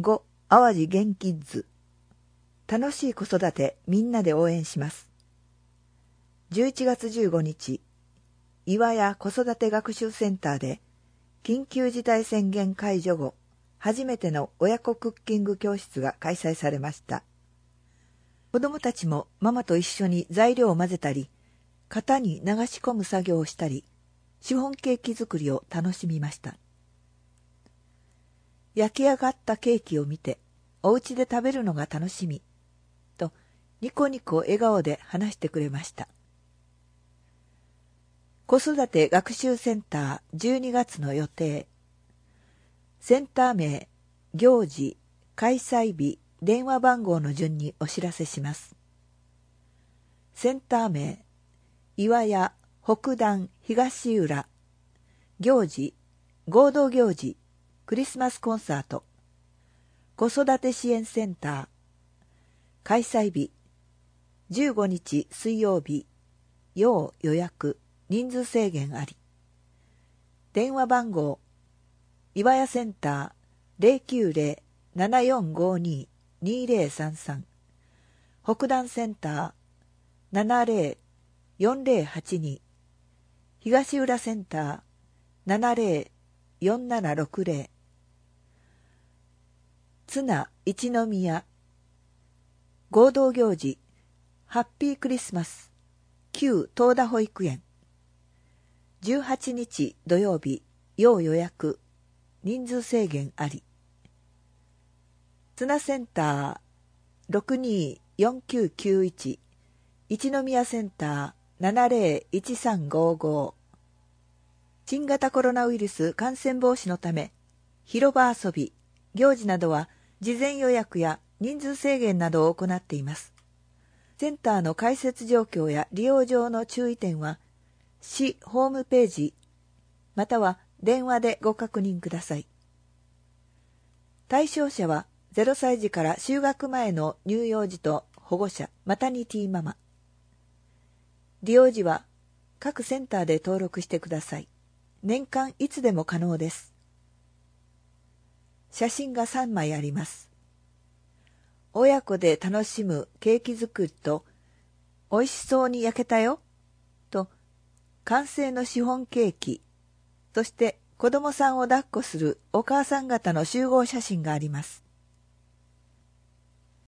5. 淡路元キッズ。楽しい子育てみんなで応援します。11月15日、岩屋子育て学習センターで緊急事態宣言解除後、初めての親子クッキング教室が開催されました。子どもたちもママと一緒に材料を混ぜたり、型に流し込む作業をしたり、シフォンケーキ作りを楽しみました。焼き上がったケーキを見て、お家で食べるのが楽しみ、とニコニコ笑顔で話してくれました。子育て学習センター12月の予定。センター名、行事、開催日、電話番号の順にお知らせします。センター名、岩屋北段東浦。行事、合同行事、クリスマスコンサート。子育て支援センター。開催日、15日水曜日。要予約、人数制限あり。電話番号、岩屋センター 090-7452-2033。北段センター 70-4082。東浦センター 70-4760。津奈一宮。合同行事、ハッピークリスマス、旧東田保育園。18日土曜日、要予約、人数制限あり。津奈センター 624991。一宮センター 701355。新型コロナウイルス感染防止のため、広場遊び、行事などは事前予約や人数制限などを行っています。センターの開設状況や利用上の注意点は、市ホームページ、または電話でご確認ください。対象者は0歳児から就学前の乳幼児と保護者、マタニティママ。利用時は各センターで登録してください。年間いつでも可能です。写真が3枚あります。親子で楽しむケーキ作りと、美味しそうに焼けたよ、と完成のシフォンケーキ、そして子供さんを抱っこするお母さん方の集合写真があります。